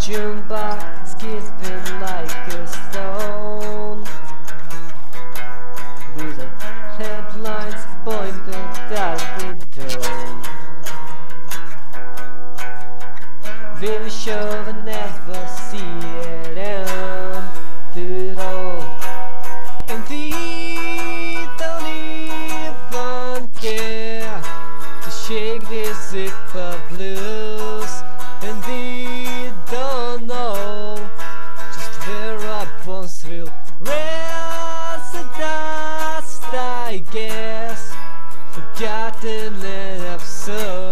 jukebox skipping like a stone, with the headlines pointed at the dome. Very sure we never see it end at all, and they don't even care to shake this zipper blues, and they don't know just where our bones will rest the dust, I guess, forgotten and absurd.